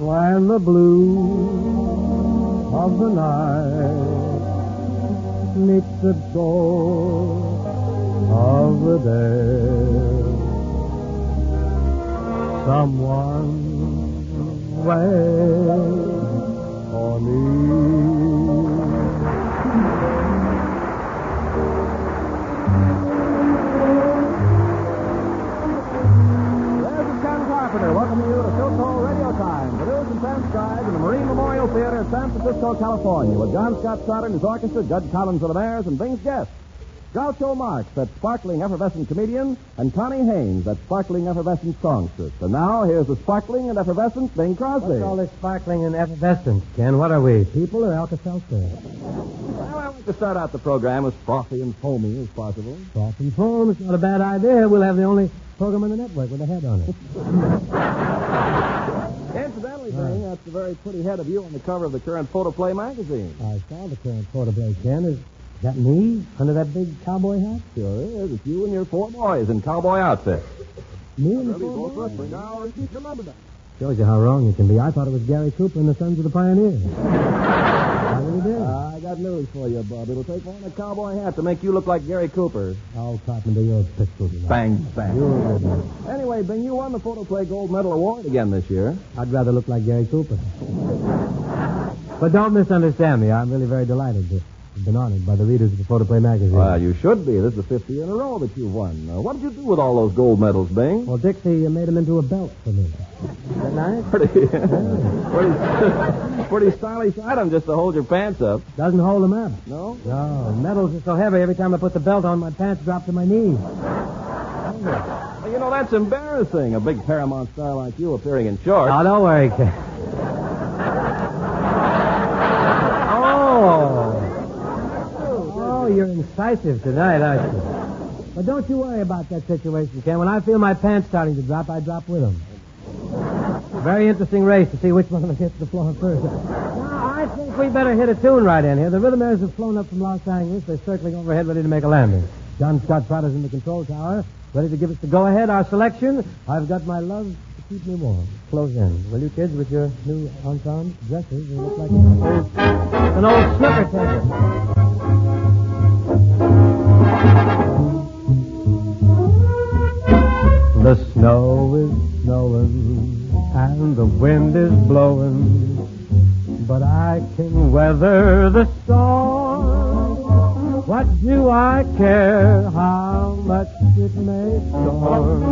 when the blue of the night meets the door of the day. Someone waits for me. Welcome you to Philco Radio Time, produced and transcribed in the Marine Memorial Theater in San Francisco, California, with John Scott Stoddard and his orchestra, Judd Collins of the Bears, and Bing's guests. Groucho Marx, that sparkling, effervescent comedian, and Connie Haynes, that sparkling, effervescent songstress. And now, here's the sparkling and effervescent Bing Crosby. What's all this sparkling and effervescence, Ken? What are we, people or Alka-Seltzer? Well, I like to start out the program as frothy and foamy as possible. Frothy and foam, it's not a bad idea. We'll have the only program on the network with a head on it. Incidentally, Bing, that's a very pretty head of you on the cover of the current Photoplay magazine. I saw the current Photoplay, Ken. Is that me under that big cowboy hat? Sure is. It's you and your 4 boys in cowboy outfits. Me and the 4 boys? Shows you how wrong you can be. I thought it was Gary Cooper and the Sons of the Pioneers. I really did. I got news for you, Bob. It'll take on a cowboy hat to make you look like Gary Cooper. I'll cotton to your pistol. Bang, bang. You're good. Anyway, Bing, you won the Photoplay Gold Medal Award again this year. I'd rather look like Gary Cooper. But don't misunderstand me. I'm really very delighted to have been honored by the readers of the Photoplay magazine. Well, you should be. This is the 5th year in a row that you've won. What did you do with all those gold medals, Bing? Well, Dixie made them into a belt for me. Is that nice? Pretty stylish item just to hold your pants up. Doesn't hold them up. No? No. Medals are so heavy, every time I put the belt on, my pants drop to my knees. Well, you know, that's embarrassing. A big Paramount star like you appearing in shorts. Oh, don't worry, Ken. Oh, you're incisive tonight, aren't you? But don't you worry about that situation, Ken. When I feel my pants starting to drop, I drop with them. Very interesting race to see which one of them hits the floor first. Now, I think we better hit a tune right in here. The Rhythmaires have flown up from Los Angeles. They're circling overhead, ready to make a landing. John Scott Prada's in the control tower, ready to give us the go-ahead. Our selection, I've Got My Love to Keep Me Warm. Close in. Will you kids, with your new ensemble dresses, you look like an old snooker table. The snow is snowing and the wind is blowing, but I can weather the storm. What do I care how much it may storm?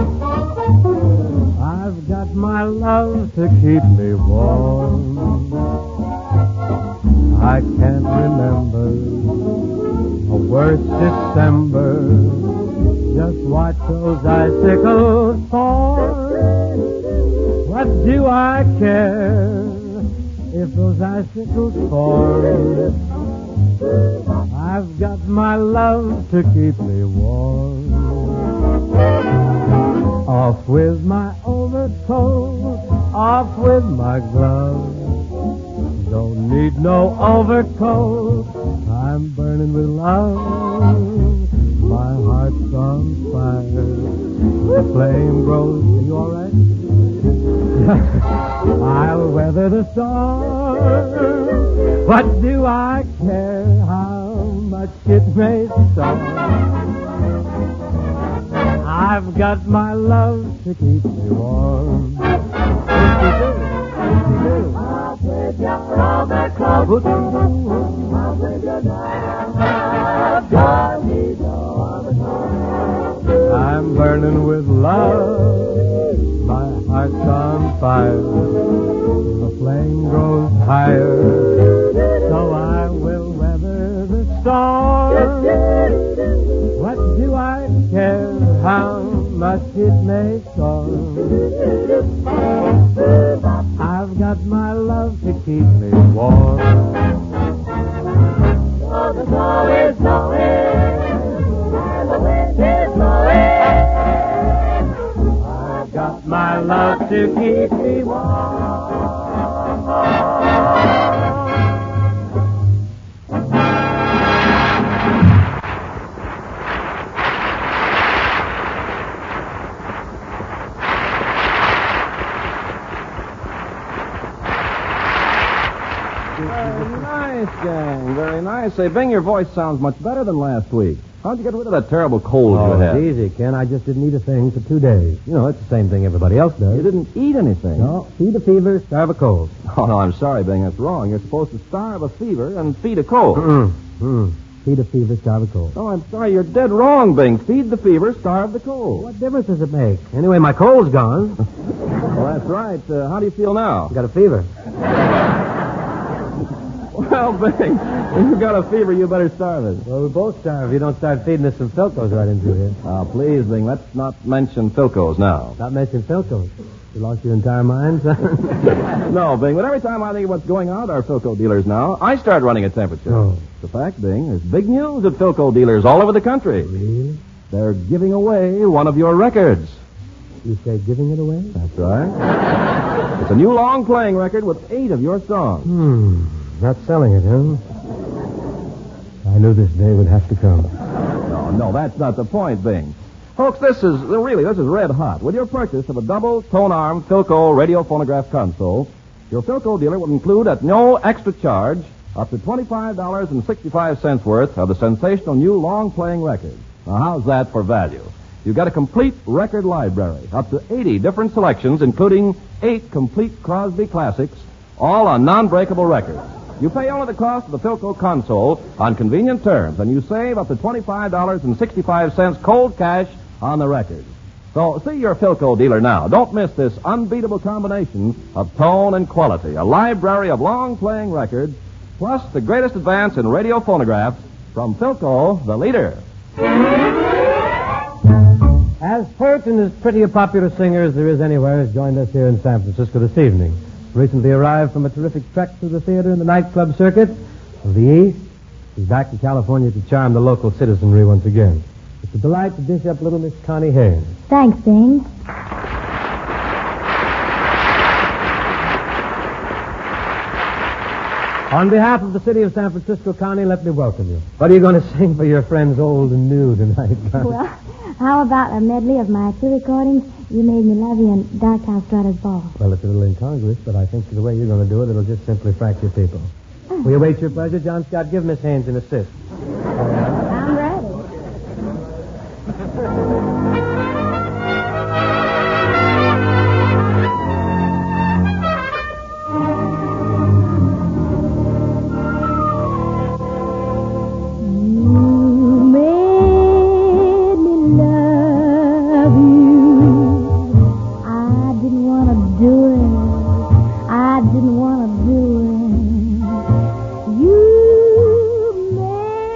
I've got my love to keep me warm. I can't remember a worse December. Just watch those icicles fall. What do I care if those icicles fall? I've got my love to keep me warm. Off with my overcoat, off with my gloves. Don't need no overcoat, I'm burning with love. My heart's on fire. The flame grows. Are you all right? I'll weather the storm. What do I care how much it may storm? I've got my love to keep me warm. I'll take your overcoat. I'll take your I'm burning with love. My heart's on fire. The flame grows higher. So I will weather the storm. What do I care how much it may storm? I've got my love to keep me warm. So the snow is snowing. The wind is blowing. I've got my love to keep me warm. Very nice, gang. Very nice. Say, Bing, your voice sounds much better than last week. How'd you get rid of that terrible cold you had? It's easy, Ken. I just didn't eat a thing for 2 days. You know, it's the same thing everybody else does. You didn't eat anything? No, feed a fever, starve a cold. Oh, no, I'm sorry, Bing. That's wrong. You're supposed to starve a fever and feed a cold. Feed a fever, starve a cold. Oh, I'm sorry. You're dead wrong, Bing. Feed the fever, starve the cold. What difference does it make? Anyway, my cold's gone. Well, that's right. How do you feel now? Got a fever. Well, Bing, if you've got a fever, you better starve it. Well, we both starve if you don't start feeding us some Philcos right into here. Oh, please, Bing, let's not mention Philcos now. Not mention Philcos. You lost your entire mind, son? No, Bing, but every time I think of what's going on at our Philco dealers now, I start running a temperature. Oh. The fact, Bing, there's big news at Philco dealers all over the country. Really? They're giving away one of your records. You say giving it away? That's right. It's a new long-playing record with 8 of your songs. Not selling it, huh? I knew this day would have to come. No, that's not the point, Bing. Folks, this is red hot. With your purchase of a double tone-arm Philco radio phonograph console, your Philco dealer will include at no extra charge up to $25.65 worth of the sensational new long-playing record. Now, how's that for value? You've got a complete record library, up to 80 different selections, including 8 complete Crosby classics, all on non-breakable records. You pay only the cost of the Philco console on convenient terms, and you save up to $25.65 cold cash on the record. So see your Philco dealer now. Don't miss this unbeatable combination of tone and quality. A library of long-playing records, plus the greatest advance in radio phonographs from Philco, the leader. As pert and as pretty a popular singer as there is anywhere has joined us here in San Francisco this evening. Recently arrived from a terrific trek through the theater and the nightclub circuit of the East. He's back to California to charm the local citizenry once again. It's a delight to dish up little Miss Connie Haynes. Thanks, Bing. On behalf of the city of San Francisco, Connie, let me welcome you. What are you going to sing for your friends old and new tonight, Connie? Well, how about a medley of my 2 recordings, You Made Me Love You and Dark House Strutter's Ball? Well, it's a little incongruous, but I think the way you're going to do it, it'll just simply frank your people. Will you wait your pleasure, John Scott? Give Miss Haynes an assist. I'm ready. I didn't want to do it. You made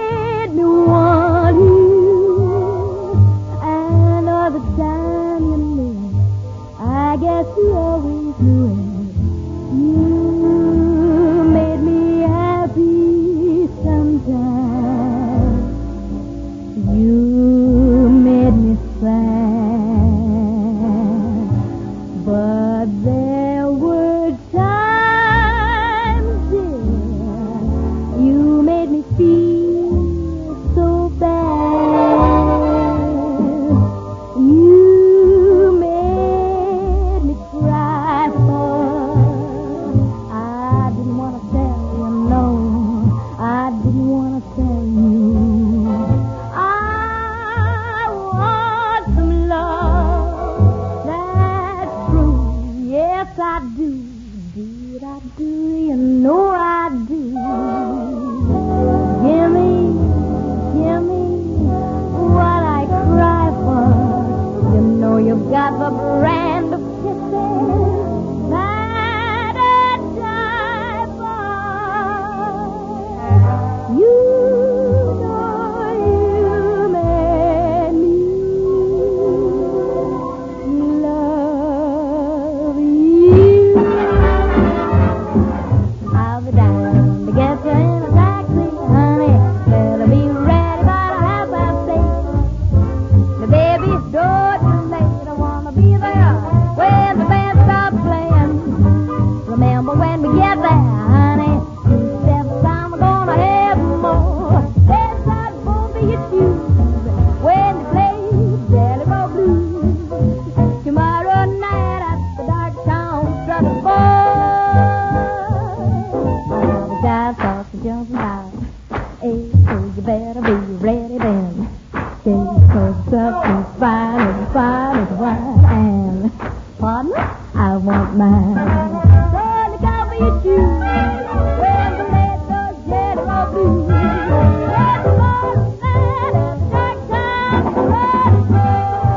jumping high. Hey, so you better be ready then. Cause something's fine as wine. And, partner, I want mine. So look out for your shoes. When the lead goes red or blue. Let the water slide and the dark times are ready to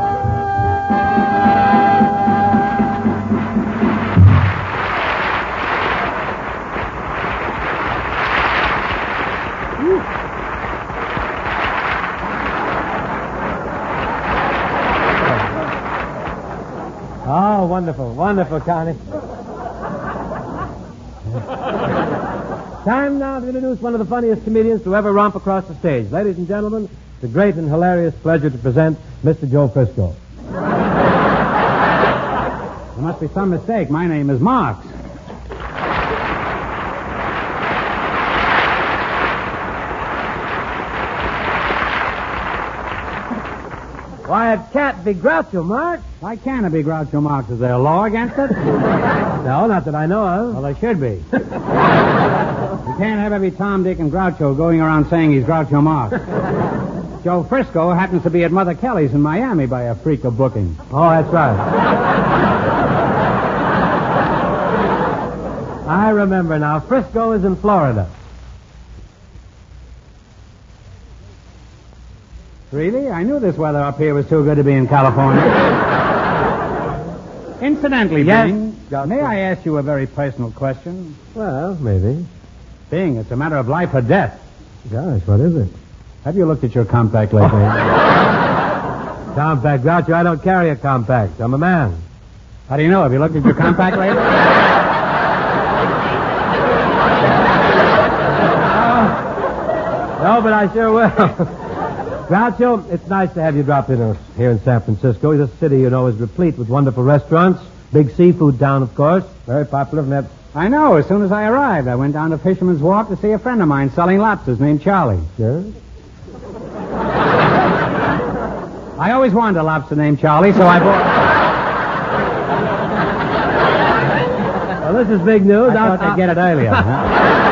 Oh, wonderful, wonderful, Connie. Time now to introduce one of the funniest comedians to ever romp across the stage. Ladies and gentlemen, it's a great and hilarious pleasure to present Mr. Joe Frisco. There must be some mistake. My name is Marks. Why, it can't be Groucho Marx. Why can't it be Groucho Marx? Is there a law against it? No, not that I know of. Well, there should be. You can't have every Tom, Dick, and Groucho going around saying he's Groucho Marx. Joe Frisco happens to be at Mother Kelly's in Miami by a freak of booking. Oh, that's right. I remember now. Frisco is in Florida. Really? I knew this weather up here was too good to be in California. Incidentally, Yes, Bing, may I ask you a very personal question? Well, maybe. Bing, it's a matter of life or death. Gosh, what is it? Have you looked at your compact lately? Compact, Groucho. I don't carry a compact. I'm a man. How do you know? Have you looked at your compact lately? No, but I sure will. Groucho, it's nice to have you drop in here in San Francisco. This city, you know, is replete with wonderful restaurants. Big seafood town, of course. Very popular from that. I know. As soon as I arrived, I went down to Fisherman's Wharf to see a friend of mine selling lobsters named Charlie. Sure. I always wanted a lobster named Charlie, so I bought... Well, this is big news. I thought they'd get it earlier. Huh?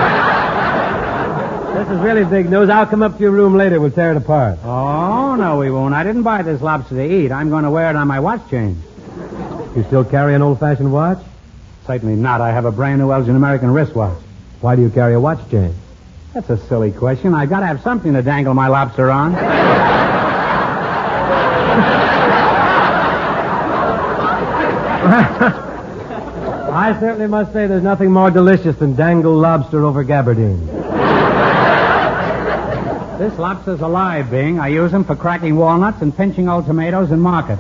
This is really big news. I'll come up to your room later. We'll tear it apart. Oh, no, we won't. I didn't buy this lobster to eat. I'm going to wear it on my watch chain. You still carry an old-fashioned watch? Certainly not. I have a brand new Elgin American wristwatch. Why do you carry a watch chain? That's a silly question. I've got to have something to dangle my lobster on. I certainly must say there's nothing more delicious than dangled lobster over gabardine. This lobster's alive, Bing. I use them for cracking walnuts and pinching old tomatoes in market.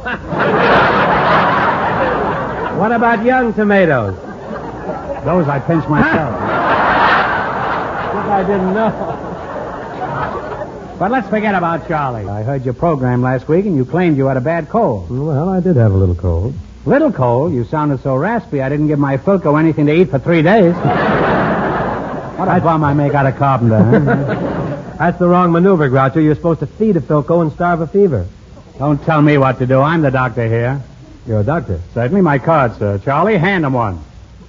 What about young tomatoes? Those I pinch myself. If I didn't know. But let's forget about Charlie. I heard your program last week, and you claimed you had a bad cold. Well, I did have a little cold. Little cold? You sounded so raspy, I didn't give my Philco anything to eat for 3 days. What a bum I make out of Carpenter, huh? That's the wrong maneuver, Groucho. You're supposed to feed a Philco and starve a fever. Don't tell me what to do. I'm the doctor here. You're a doctor. Certainly my card, sir. Charlie, hand him one.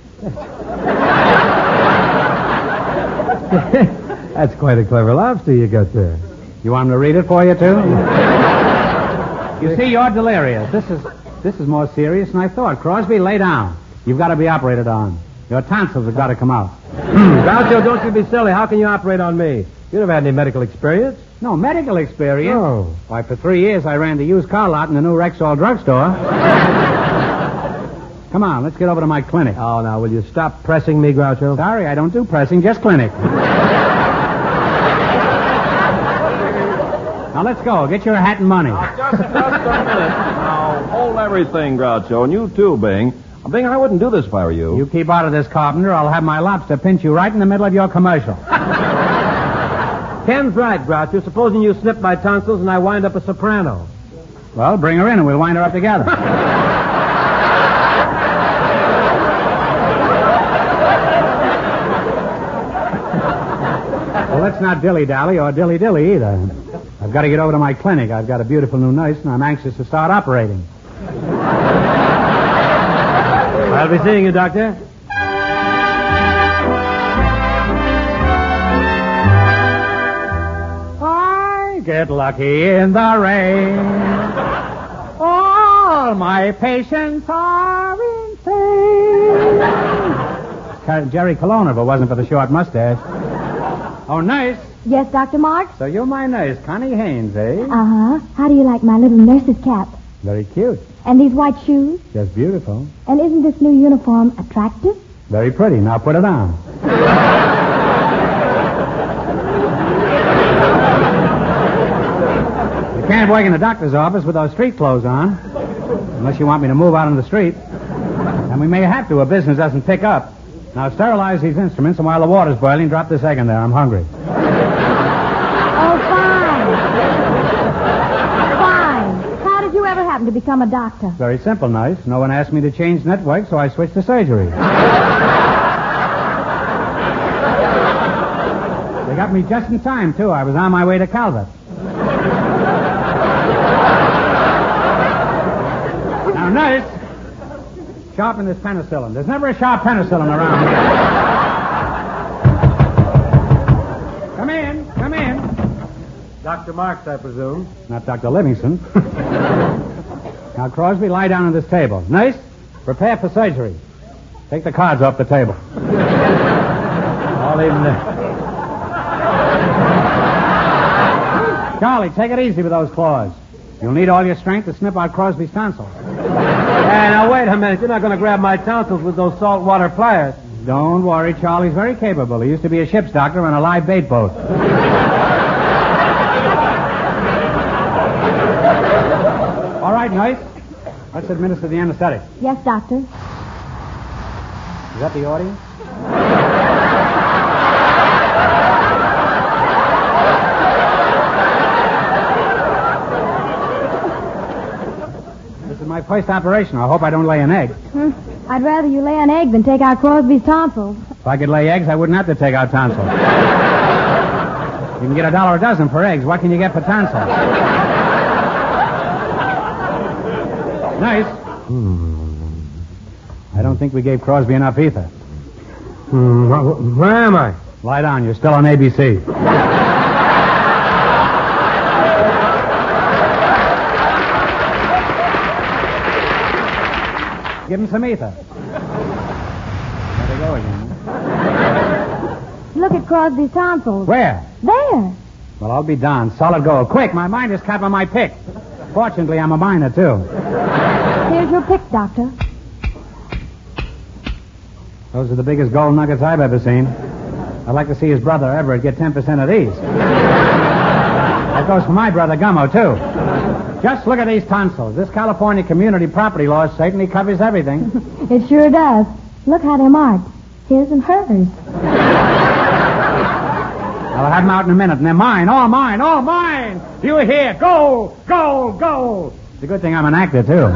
That's quite a clever lobster you got there. You want him to read it for you, too? You see, you're delirious. This is more serious than I thought. Crosby, lay down. You've got to be operated on. Your tonsils have got to come out. Groucho, don't you be silly. How can you operate on me? You never had any medical experience. No, medical experience? No. Why, for 3 years I ran the used car lot in the new Rexall drugstore. Come on, let's get over to my clinic. Oh, now, will you stop pressing me, Groucho? Sorry, I don't do pressing, just clinic. Now, let's go. Get your hat and money. Just a minute. Now, hold everything, Groucho, and you too, Bing. Bing, I wouldn't do this if I were you. You keep out of this, Carpenter. I'll have my lobster pinch you right in the middle of your commercial. Ken's right, Groucho. Supposing you snip my tonsils and I wind up a soprano. Well, bring her in and we'll wind her up together. Well, let's not dilly-dally or dilly-dilly either. I've got to get over to my clinic. I've got a beautiful new nurse, and I'm anxious to start operating. I'll be seeing you, Doctor. get lucky in the rain. All my patients are insane. Jerry Colonna, if it wasn't for the short mustache. Oh, nurse. Yes, Dr. Marks? So you're my nurse, Connie Haynes, eh? Uh-huh. How do you like my little nurse's cap? Very cute. And these white shoes? Just beautiful. And isn't this new uniform attractive? Very pretty. Now put it on. You can't work in the doctor's office with those street clothes on, unless you want me to move out on the street. And we may have to if business doesn't pick up. Now sterilize these instruments, and while the water's boiling, drop this egg in there. I'm hungry. Oh, fine. Fine. How did you ever happen to become a doctor? Very simple, nice. No one asked me to change network, so I switched to surgery. They got me just in time, too. I was on my way to Calvert. Now, nurse, sharpen this penicillin. There's never a sharp penicillin around here. Come in, come in. Dr. Marks, I presume. Not Dr. Livingston. Now, Crosby, lie down on this table. Nurse, prepare for surgery. Take the cards off the table. I'll leave them there. Charlie, take it easy with those claws. You'll need all your strength to snip out Crosby's tonsils. Hey, now wait a minute. You're not going to grab my tonsils with those saltwater pliers. Don't worry, Charlie's very capable. He used to be a ship's doctor on a live bait boat. All right, nurse. Let's administer the anesthetic. Yes, doctor. Is that the audience? This is my first operation. I hope I don't lay an egg. I'd rather you lay an egg than take out Crosby's tonsils. If I could lay eggs, I wouldn't have to take out tonsils. You can get $1 a dozen for eggs. What can you get for tonsils? Nice. I don't think we gave Crosby enough ether. Where am I? Lie down. You're still on ABC. Give him some ether. There they go again. Look at Crosby's tonsils. Where? There. Well, I'll be darned. Solid gold. Quick, my mind is capping my pick. Fortunately, I'm a miner, too. Here's your pick, doctor. Those are the biggest gold nuggets I've ever seen. I'd like to see his brother Everett get 10% of these. That goes for my brother Gummo, too. Just look at these tonsils. This California community property law certainly covers everything. It sure does. Look how they're marked. His and hers. I'll have them out in a minute, and they're mine, all mine, all mine. You hear? Go, go, go. It's a good thing I'm an actor, too.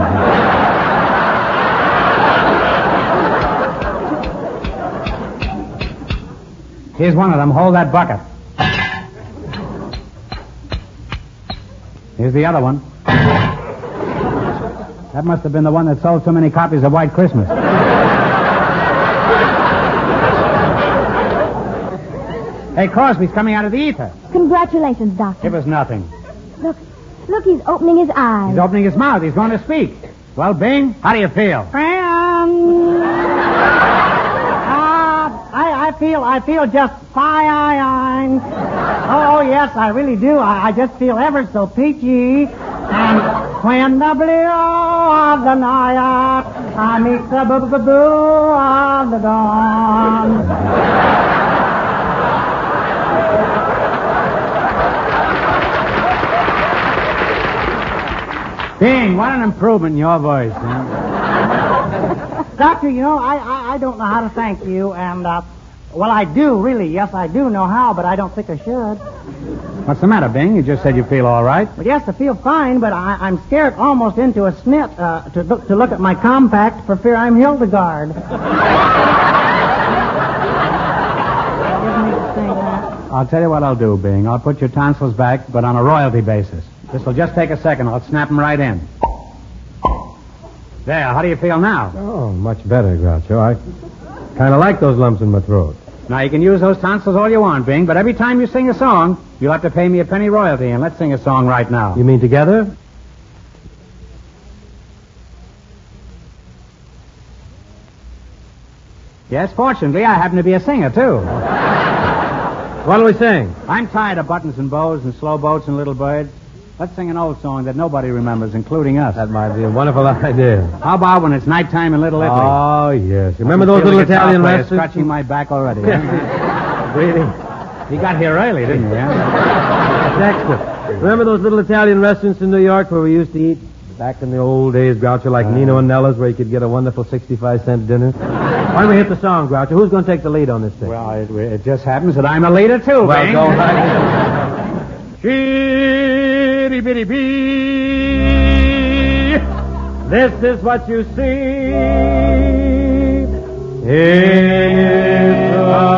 Here's one of them. Hold that bucket. Here's the other one. That must have been the one that sold so many copies of White Christmas. Hey, Crosby's coming out of the ether. Congratulations, doctor. It was nothing. Look, he's opening his eyes. He's opening his mouth. He's going to speak. Well, Bing, how do you feel? I feel just fine. Oh, yes, I really do. I just feel ever so peachy. And when the blue of the night, I meet the boo-boo-boo of the dawn. Bing, what an improvement in your voice. Huh? Doctor, you know, I don't know how to thank you, and, well, I do, really. Yes, I do know how, but I don't think I should. What's the matter, Bing? You just said you feel all right. Well, yes, I feel fine, but I'm scared almost into a snit to look at my compact for fear I'm Hildegard. Give me to say that. I'll tell you what I'll do, Bing. I'll put your tonsils back, but on a royalty basis. This'll just take a second. I'll snap them right in. There, how do you feel now? Oh, much better, Groucho. I kind of like those lumps in my throat. Now, you can use those tonsils all you want, Bing, but every time you sing a song, you'll have to pay me a penny royalty, and let's sing a song right now. You mean together? Yes, fortunately, I happen to be a singer, too. What'll we sing? I'm tired of buttons and bows and slow boats and little birds. Let's sing an old song that nobody remembers, including us. That might be a wonderful idea. How about when it's nighttime in Little Italy? Oh, yes. Remember those little Italian restaurants? Scratching my back already. Really? You got here early, didn't you? Yeah? Dexter, remember those little Italian restaurants in New York where we used to eat back in the old days, Groucho, like Nino and Nella's, where you could get a wonderful 65-cent dinner? Why don't we hit the song, Groucho? Who's going to take the lead on this thing? Well, it just happens that I'm a leader, too, Well, Bing. go ahead. Bitty bee. This is what you see. It's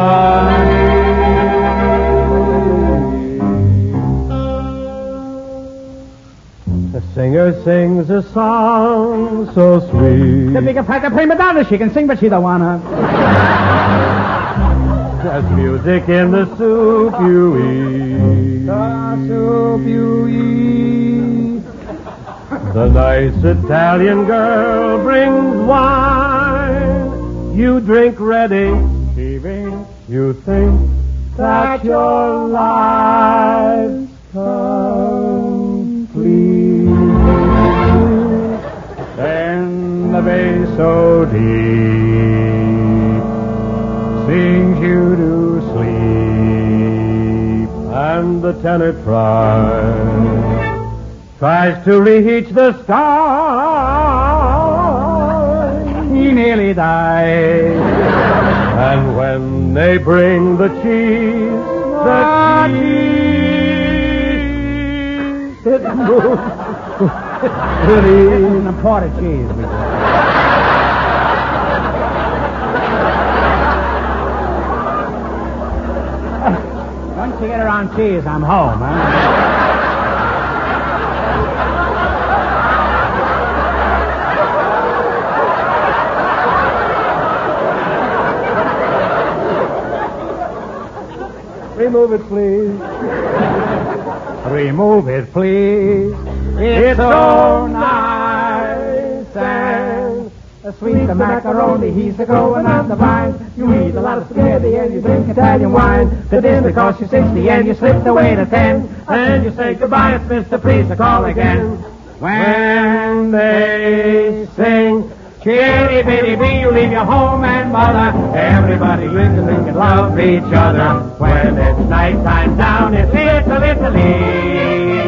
the singer sings a song so sweet. The bigger fat prima donna, she can sing, but she don't wanna. There's music in the soup you eat. The soup you eat. The nice Italian girl brings wine. You drink ready. Heaving. You think that your life's complete. Then the bass so deep sings you to sleep. And the tenor tries to reach the sky. He nearly died. And when they bring the cheese, it moves. This is an imported cheese. Once you get around cheese, I'm home, huh? Remove it, please. Remove it, please. It's so nice and sweet. The macaroni, he's a growing on the vine. You eat a lot of spaghetti and you drink Italian wine. The dinner costs you 60 and you slip away to 10. And you say goodbye, it's Mr. Please to call again. When they sing Chitty bitty bee, you leave your home and mother. Everybody lives and they can love each other. When it's nighttime down in Little Italy.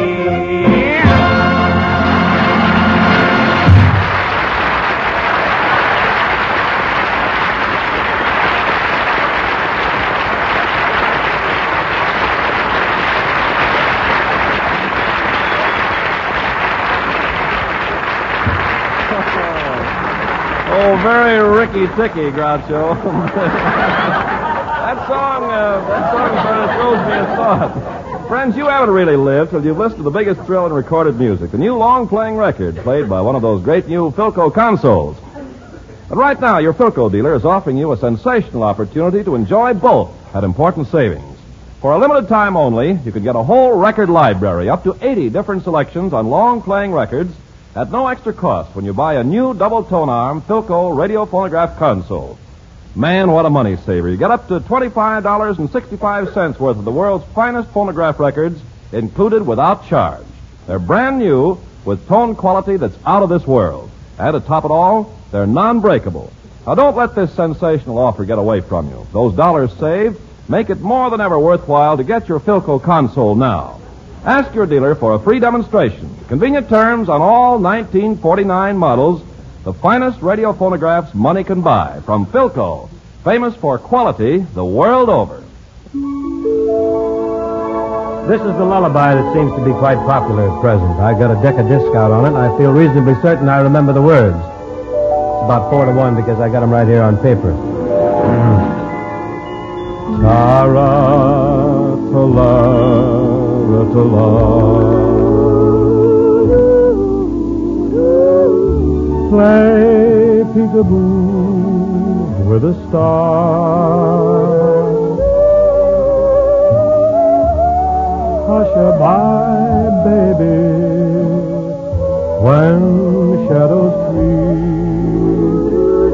Oh, very Ricky-Ticky, Groucho. That song sort of throws me a thought. Friends, you haven't really lived till you've listened to the biggest thrill in recorded music, the new long-playing record played by one of those great new Philco consoles. But right now, your Philco dealer is offering you a sensational opportunity to enjoy both at important savings. For a limited time only, you can get a whole record library, up to 80 different selections on long-playing records, at no extra cost when you buy a new double-tone arm Philco radio phonograph console. Man, what a money saver. You get up to $25.65 worth of the world's finest phonograph records included without charge. They're brand new with tone quality that's out of this world. And to top it all, they're non-breakable. Now, don't let this sensational offer get away from you. Those dollars saved make it more than ever worthwhile to get your Philco console now. Ask your dealer for a free demonstration. Convenient terms on all 1949 models, the finest radio phonographs money can buy from Philco, famous for quality the world over. This is the lullaby that seems to be quite popular at present. I got a deck of disc out on it, and I feel reasonably certain I remember the words. It's about 4-1 because I got them right here on paper. Play peekaboo with a star. Hush-a-bye, baby, when shadows creep.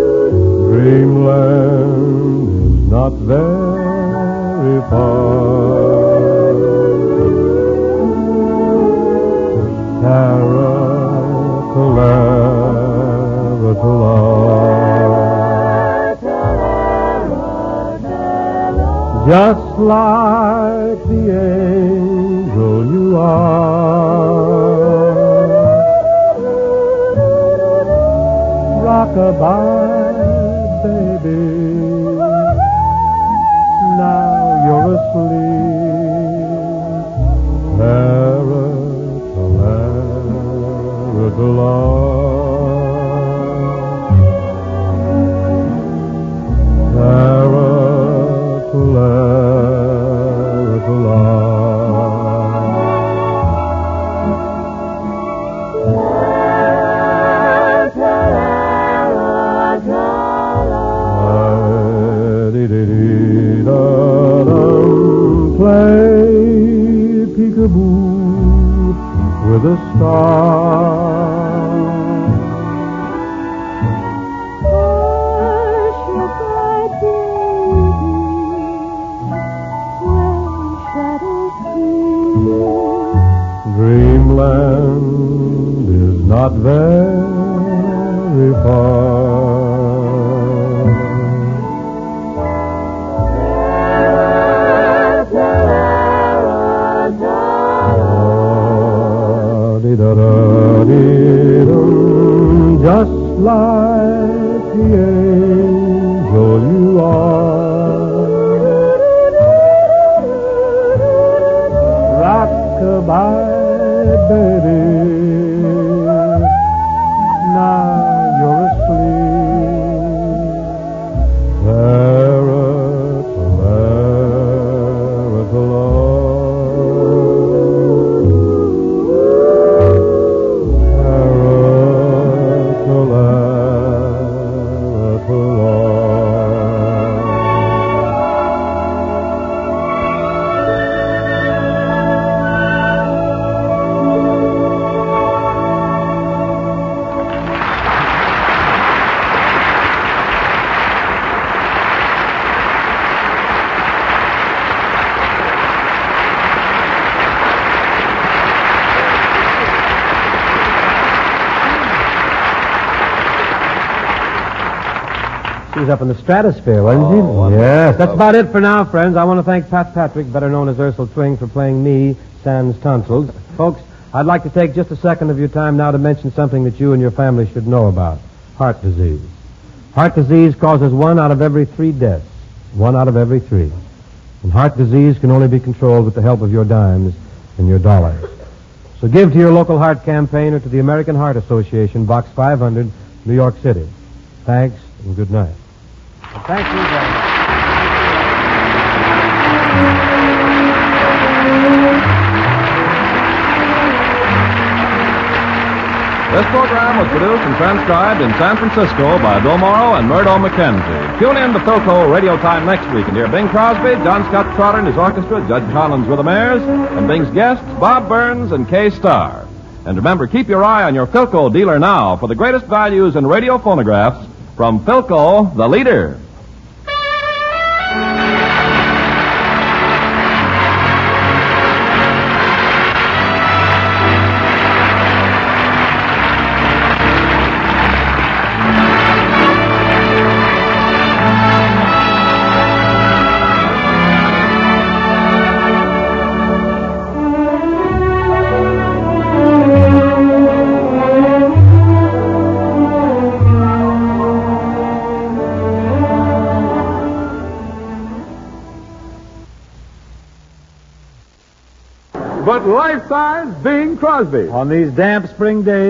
Dreamland is not very far. Just like the angel you are. Rock-a-bye, baby, now you're asleep. Play peekaboo with a star. Hush-a-bye, baby, when shadows creep. Dreamland is not very far. Just like the angel you are. Rock-a-bye, baby, now you're asleep. She was up in the stratosphere, wasn't she? Yes, that's about it for now, friends. I want to thank Pat Patrick, better known as Ursel Twing, for playing me, Sans Tonsils. Folks, I'd like to take just a second of your time now to mention something that you and your family should know about. Heart disease. Heart disease causes 1 out of every 3 deaths. 1 out of every 3. And heart disease can only be controlled with the help of your dimes and your dollars. So give to your local heart campaign or to the American Heart Association, Box 500, New York City. Thanks and good night. And thank you very much. This program was produced and transcribed in San Francisco by Bill Morrow and Murdo McKenzie. Tune in to Philco Radio Time next week and hear Bing Crosby, John Scott Trotter and his orchestra, Judge Collins with the Mares, and Bing's guests, Bob Burns and Kay Starr. And remember, keep your eye on your Philco dealer now for the greatest values in radio phonographs from Philco, the leader. But life-size Bing Crosby. On these damp spring days,